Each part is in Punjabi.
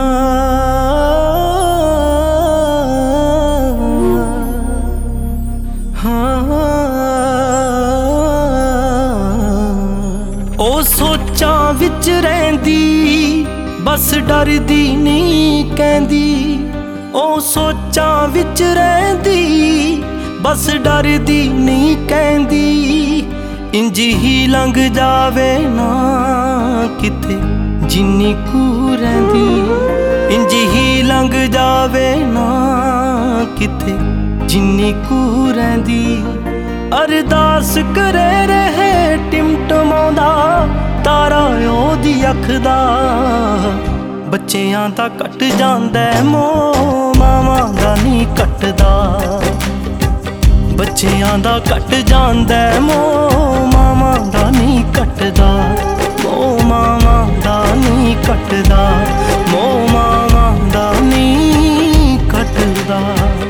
ਉਹ ਸੋਚਾਂ ਵਿੱਚ ਰਹਿੰਦੀ ਬਸ ਡਰਦੀ ਨਹੀਂ ਕਹਿੰਦੀ। ਉਹ ਸੋਚਾਂ ਵਿੱਚ ਰਹਿੰਦੀ ਬਸ ਡਰਦੀ ਨਹੀਂ ਕਹਿੰਦੀ। ਇੰਜ ਹੀ ਲੰਘ ਜਾਵੇ ਨਾ ਕਿਤੇ ਜਿੰਨੀ ਕੁ ਰਹਿੰਦੀ। ਇੰਜ ਹੀ ਲੰਘ ਜਾਵੇ ਨਾ ਕਿਤੇ ਜਿੰਨੀ ਕੁ ਰਹਿੰਦੀ। ਅਰਦਾਸ ਕਰੇ ਰਹੇ ਟਿਮਟਮਾਉਂਦਾ ਤਾਰਾ ਉਹਦੀ ਅੱਖ ਦਾ। ਬੱਚਿਆਂ ਦਾ ਕੱਟ ਜਾਂਦਾ ਮੋਹ ਮਾਵਾਂ ਦਾ ਨਹੀਂ ਕੱਟਦਾ। ਬੱਚਿਆਂ ਦਾ ਕੱਟ ਜਾਂਦਾ ਮੋਹ ਮਾਵਾਂ ਦਾ ਨਹੀਂ ਕੱਟਦਾ। ਮੋਹ ਮਾਵਾਂ ਦਾ ਨਹੀਂ ਕੱਟਦਾ। ਮੋਹ ਮਾਵਾਂ ਦਾ ਨਹੀਂ ਕੱਟਦਾ।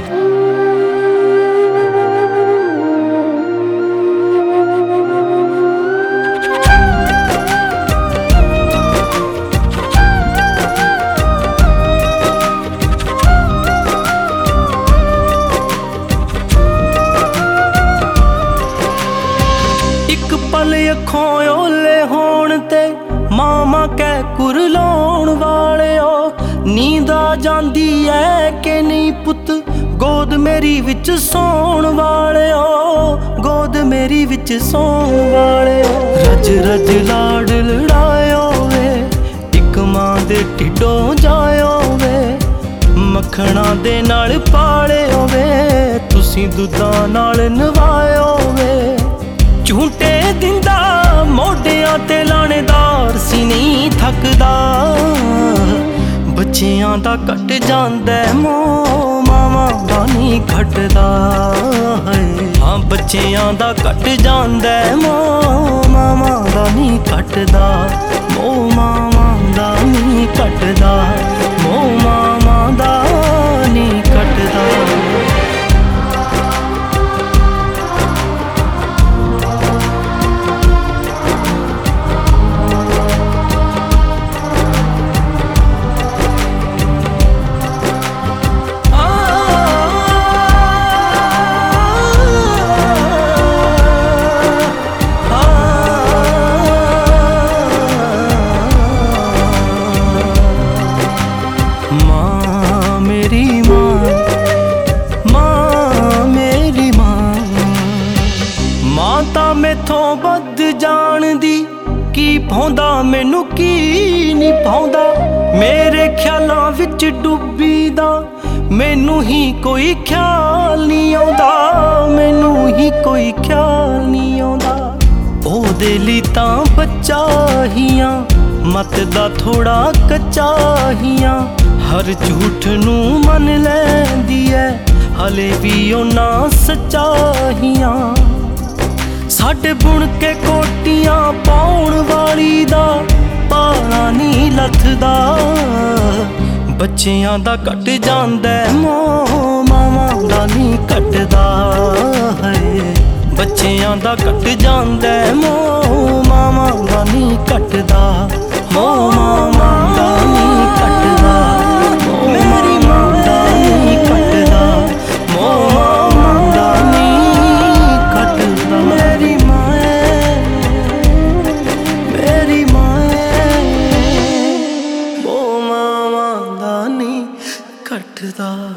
ਪਲ ਅੱਖੋਂ ਓਲੇ ਹੋਣ ਤੇ ਮਾਮਾ ਕਹਿ ਕੁਰਲਾਉਣ ਵਾਲਿਓ। ਨੀਂਦ ਆ ਜਾਂਦੀ ਐ ਕਿ ਨਹੀਂ ਪੁੱਤ ਗੋਦ ਮੇਰੀ ਵਿੱਚ ਸੌਣ ਵਾਲਿਓ। ਗੋਦ ਮੇਰੀ ਵਿੱਚ ਸੌਣ ਵਾਲਿਓ। ਰਜ ਰਜ ਲਾਡ ਲੜਾਇਓ ਵੇ ਇੱਕ ਮਾਂ ਦੇ ਢਿੱਡੋਂ ਜਾਇਓ ਵੇ। ਮੱਖਣਾ ਦੇ ਨਾਲ ਪਾਲਿਓ ਵੇ ਤੁਸੀਂ ਦੁੱਧਾਂ ਨਾਲ ਨਵਾਇਓ ਵੇ। ਝੂਟੇ ਦਿੰਦਾ ਮੋਢਿਆਂ ਤੇ ਲਾਣੇਦਾਰ ਸੀ ਨਹੀਂ ਥੱਕਦਾ। ਬੱਚਿਆਂ ਦਾ ਕੱਟ ਜਾਂਦਾ ਮੋਹ ਮਾਵਾਂ ਦਾ ਨਹੀਂ ਘਟਦਾ। ਹਾਂ ਬੱਚਿਆਂ ਦਾ ਕੱਟ ਜਾਂਦਾ ਮੋਹ ਮਾਵਾਂ ਦਾ ਨਹੀਂ ਘਟਦਾ। ਮੋਹ ਮਾਵਾਂ ਦਾ ਨਹੀਂ ਘਟਦਾ। ਮੋਹ ਮਾਵਾਂ ਦਾ ਨਹੀਂ ਘਟਦਾ। ਤਾਂ ਮੈਥੋਂ ਵੱਧ ਜਾਣਦੀ ਕੀ ਪਾਉਂਦਾ ਮੈਨੂੰ ਕੀ ਨਹੀਂ ਪਾਉਂਦਾ। ਮੇਰੇ ਖਿਆਲਾਂ ਵਿੱਚ ਡੁੱਬੀ ਦਾ ਮੈਨੂੰ ਹੀ ਕੋਈ ਖਿਆਲ ਨਹੀਂ ਆਉਂਦਾ। ਮੈਨੂੰ ਹੀ ਕੋਈ ਖਿਆਲ ਨਹੀਂ ਆਉਂਦਾ। ਉਹਦੇ ਲਈ ਤਾਂ ਬੱਚਾ ਹੀਆਂ ਮਤ ਦਾ ਥੋੜਾ ਕੱਚਾ ਹੀਆਂ। ਹਰ ਝੂਠ ਨੂੰ ਮੰਨ ਲੈਂਦੀ ਐ ਹਲੇ ਵੀ ਉਹਨਾਂ ਸੱਚਾ ਹੀਆਂ। ਸਾਡੇ ਬੁਣ ਕੇ ਕੋਟੀਆਂ ਪਾਉਣ ਵਾਲੀ ਦਾ ਪਾਲਾ ਨਹੀਂ ਲੱਥਦਾ। ਬੱਚਿਆਂ ਦਾ ਕੱਟ ਜਾਂਦਾ ਮੋਹ ਮਾਵਾਂ ਦਾ ਨਹੀਂ ਕੱਟਦਾ। ਬੱਚਿਆਂ ਦਾ ਕੱਟ ਜਾਂਦਾ ਮੋਹ ਮਾਵਾਂ ਦਾ ਨਹੀਂ ਕੱਟਦਾ। ਮੋਹ ਮਾਵਾਂ ਦਾ ਨਹੀਂ ਕੱਟਦਾ। ਮੇਰੀ ਮਾਂ ਦਾ ਨਹੀਂ ਕੱਟਦਾ। ਮੋਹ ਮਾਵਾਂ ਦਾ ਨਹੀਂ ਕੱਟਦਾ। ਮੇਰੀ ਮਾਂ ਮੋਹ ਮਾਵਾਂ ਦਾ ਨਹੀਂ ਕੱਟਦਾ।